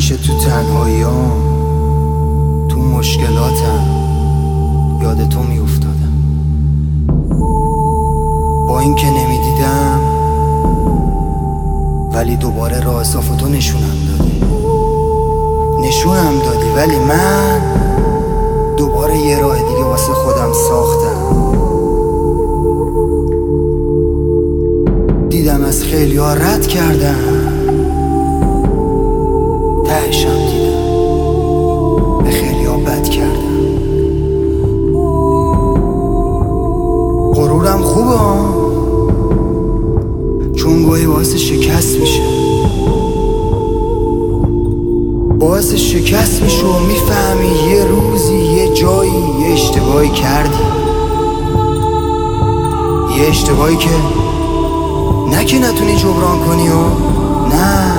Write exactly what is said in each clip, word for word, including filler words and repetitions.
همیشه تو تنهاییام، تو مشکلاتم یاد تو می افتادم. با این که نمیدیدم ولی دوباره راه صاف تو نشونم دادی نشونم دادی ولی من دوباره یه راه دیگه واسه خودم ساختم. دیدم از خیلی ها رد کردم، تهشم دیدم به خیلی ها بد کردم. غرورم خوبه چون گاهی باعث شکست میشه باعث شکست میشه و میفهمی یه روزی یه جایی یه اشتباهی کردی، یه اشتباهی که نه که نتونی جبران کنی و نه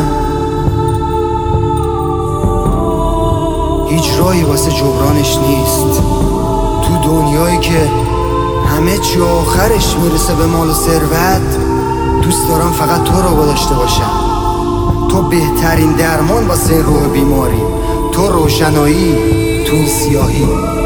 هیچ راهی واسه جبرانش نیست. تو دنیایی که همه چی آخرش میرسه به مال و ثروت، دوست دارم فقط تو رو داشته باشم. تو بهترین درمان واسه روح بیماری، تو روشنایی تو این سیاهی.